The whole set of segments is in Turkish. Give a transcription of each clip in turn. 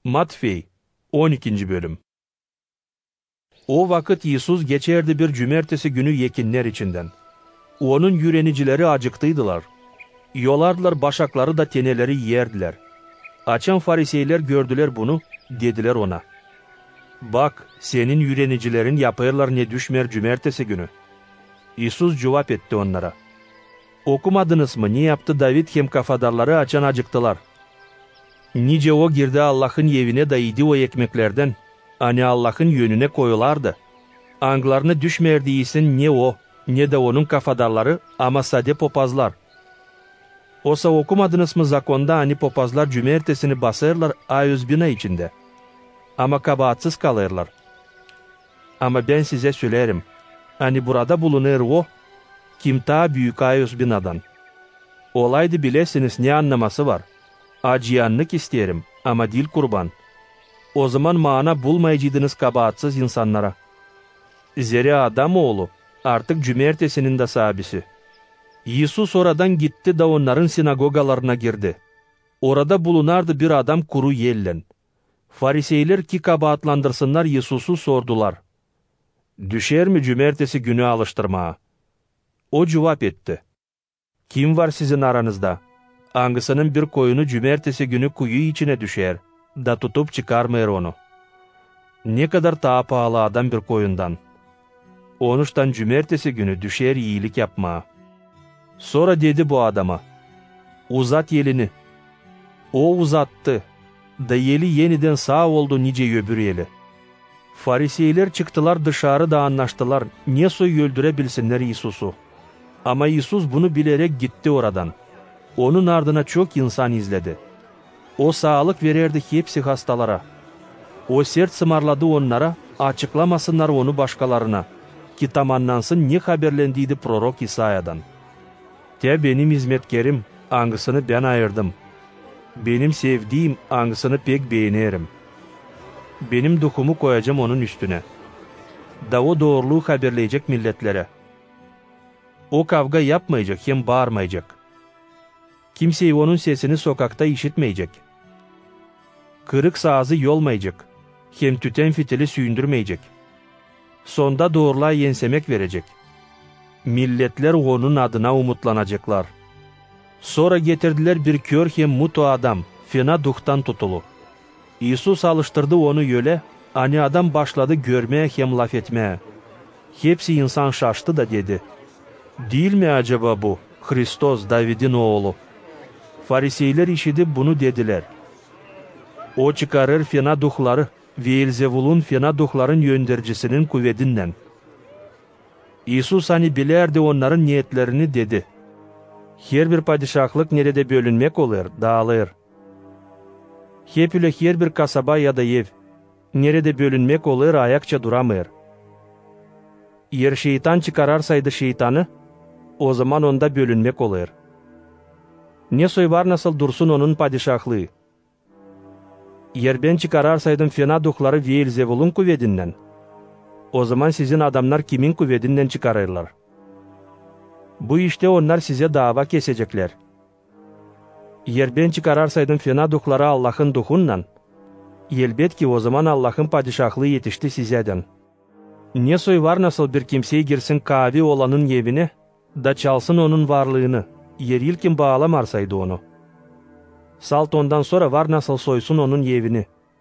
Matvey 12. bölüm. O vakit Yisus geçerdi bir cümertesi günü yekinler içinden. Onun yürenicileri acıktıydılar. Yolardılar, başakları da teneleri yerdiler. Açan Fariseyler gördüler bunu, dediler ona: "Bak, senin yürenicilerin yapayırlar ne düşmer cümertesi günü." Yisus cevap etti onlara: "Okumadınız mı, ne yaptı David hem kafadarları açan acıktılar? Nice o girdi Allah'ın evine da yedi o ekmeklerden, hani Allah'ın yönüne koyulardı. Anglarını düşmerdiysin ne o, ne de onun kafadarları, ama sade popazlar. Osa okumadınız mı zakonda, hani popazlar cümertesini basarlar ayüzbina içinde, ama kabahatsız kalırlar. Ama ben size söylerim, hani burada bulunur o, kim ta büyük ayüzbinadan. Olaydı bilesiniz ne anlaması var. Acıyanlık isterim ama dil kurban. O zaman mana bulmayıcıydınız kabahatsız insanlara. Zeri Adamoğlu artık cümertesinin de sahibisi." Yisus oradan gitti da onların sinagogalarına girdi. Orada bulunardı bir adam kuru yellen. Fariseyler ki kabahatlandırsınlar Yisus'u sordular: "Düşer mi cümertesi günü alıştırmaya?" O cevap etti: "Kim var sizin aranızda? Hangısının bir koyunu cümertesi günü kuyu içine düşer da tutup çıkarmayır onu? Ne kadar daha pahalı adam bir koyundan. Onuştan cümertesi günü düşer iyilik yapmaya." Sonra dedi bu adama: "Uzat yelini." O uzattı da yeli yeniden sağ oldu nice öbür yeli. Fariseyler çıktılar dışarı da anlaştılar ne soy öldürebilsinler Yisus'u. Ama Yisus bunu bilerek gitti oradan. Onun ardına çok insan izledi. O sağlık verirdi hepsi hastalara. O sert sımarladı onlara, açıklamasınlar onu başkalarına, ki tamamlansın ne haberlendiydi prorok İsa'dan: "Te benim hizmetkerim, hangısını ben ayırdım. Benim sevdiğim, hangısını pek beğenirim. Benim duhumu koyacağım onun üstüne. Da o doğruluğu haberleyecek milletlere. O kavga yapmayacak hem bağırmayacak. Kimse onun sesini sokakta işitmeyecek. Kırık sazı yolmayacak, hem tüten fitili sündürmeyecek. Sonda doğruluğa yensemek verecek. Milletler onun adına umutlanacaklar." Sonra getirdiler bir kör hem mutu adam, fena duhtan tutulu. Yisus alıştırdı onu öyle, hani adam başladı görmeye hem laf etmeye. Hepsi insan şaştı da dedi: "Değil mi acaba bu Hristos, David'in oğlu?" Fariseyler işitip bunu dediler: "O çıkarır fena duhları, Veelzevul'un fena duhların yöndercisinin kuvvetinden." Yisus hani bilerdi onların niyetlerini, dedi: "Her bir padişahlık nerede bölünmek olur, dağılır. Hep öyle her bir kasaba ya da ev, nerede bölünmek olur, ayakça duramır. Yer şeytan çıkararsaydı şeytanı, o zaman onda bölünmek olur. Ne soy var nasıl dursun onun padişahlığı? Yer ben çıkararsaydım fena duhları Veelzevul'un kuvvetinden, o zaman sizin adamlar kimin kuvvetinden çıkarırlar? Bu işte onlar size dava kesecekler. Yer ben çıkararsaydım fena duhları Allah'ın duhundan, elbet ki o zaman Allah'ın padişahlığı yetişti sizeden. Ne soy var nasıl bir kimseye girsin kavi olanın evine, da çalsın onun varlığını, yer ilkin bağlamarsaydı onu. Salt ondan sonra var nasıl soysun onun evini.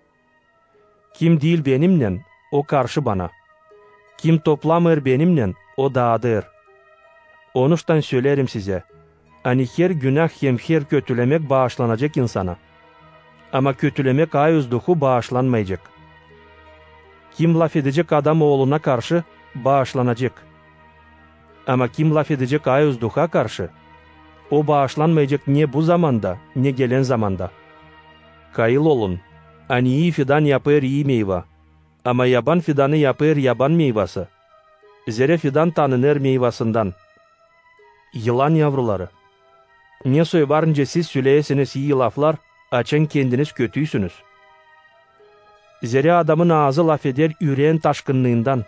Kim değil benimle, o karşı bana. Kim toplamır benimle, o dağıdır. Onuştan söylerim size, hani her günah hem her kötülemek bağışlanacak insana. Ama kötülemek ayüzduhu bağışlanmayacak. Kim laf edecek adam oğluna karşı bağışlanacak. Ama kim laf edecek ayüzduha karşı, o bağışlanmayacak ne bu zamanda ne gelen zamanda. Kayıl olun, hani iyi fidan yapar iyi meyve, ama yaban fidanı yapar yaban meyvası. Zere fidan tanınır meyvasından. Yılan yavruları, ne soy varınca siz söyleyesiniz iyi laflar, açın kendiniz kötüysünüz. Zere adamın ağzı laf eder yüreğin taşkınlığından.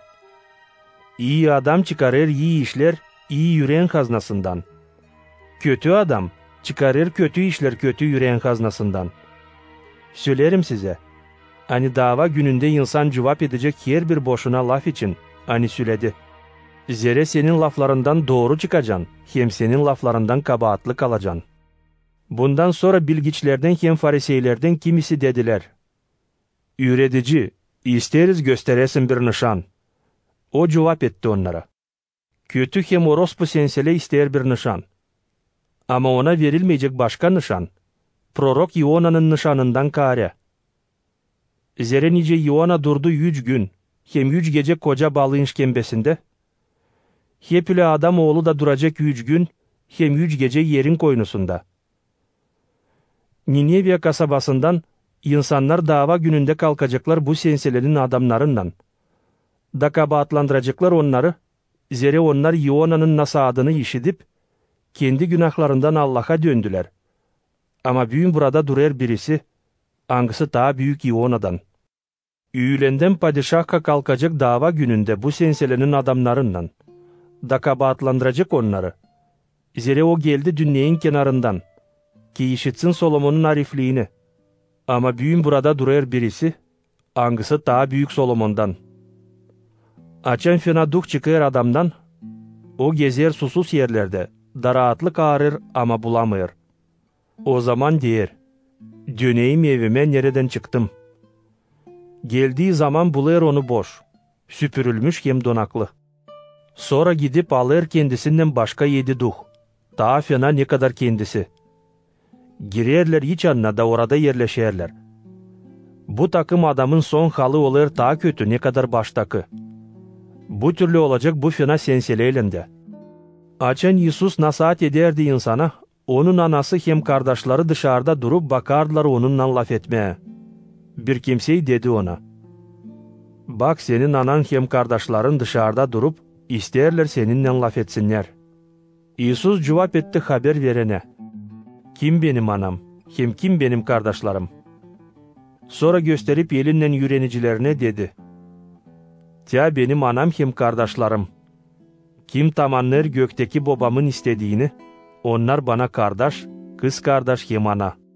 İyi adam çıkarır iyi işler, iyi yüreğin haznasından. Kötü adam çıkarır kötü işler kötü yüreğin haznasından. Söylerim size, Hani dava gününde insan cevap edecek her bir boşuna laf için, hani söyledi. Zere senin laflarından doğru çıkacaksın, hem senin laflarından kabahatlı kalacaksın. Bundan sonra bilgiçlerden hem fariseylerden kimisi dediler. Üretici, isteriz gösteresin bir nişan. O cevap etti onlara. Kötü hem orospu sensele ister bir nişan. Ama ona verilmeyecek başka nişan. Prorok Iona'nın nişanından kare. Zere nice Iona durdu 3 gün, hem 3 gece koca balığın işkembesinde. Hepüle adam oğlu da duracak 3 gün, hem 3 gece yerin koynusunda. Ninevya kasabasından insanlar dava gününde kalkacaklar bu senselerin adamlarından. Da kabahatlandıracaklar onları, zere onlar Iona'nın nasadını işitip, kendi günahlarından Allah'a döndüler. Ama bugün burada durar birisi, hangisi daha büyük Iona'dan. Üylenden padişahka kalkacak dava gününde bu senselerin adamlarından. Da kabahatlandıracak onları. Zere o geldi dünyanın kenarından, ki işitsin Solomon'un arifliğini. Ama bugün burada durar birisi, hangisi daha büyük Solomon'dan. Açan fena duh çıkar adamdan, o gezer susuz yerlerde, da rahatlık ağrır ama bulamıyor. O zaman der, döneyim evime nereden çıktım. Geldiği zaman bulur onu boş, süpürülmüş hem donaklı. Sonra gidip alır kendisinden başka 7 duh, daha fena ne kadar kendisi. Girerler iç anına da orada yerleşerler. Bu takım adamın son halı olur daha kötü ne kadar baştaki. Bu türlü olacak bu fena senseleylende. Açan Yusuf nasihat ederdi insana, onun anası hem kardeşleri dışarıda durup bakardılar onunla laf etmeye. Bir kimsey dedi ona, bak senin anan hem kardeşlerin dışarıda durup, isterler seninle laf etsinler. Yusuf cevap etti haber verene, kim benim anam, hem kim benim kardeşlerim? Sonra gösterip elinle yürenicilerine dedi, ya benim anam hem kardeşlerim. Kim tamamlar gökteki babamın istediğini, onlar bana kardeş, kız kardeş hem ana.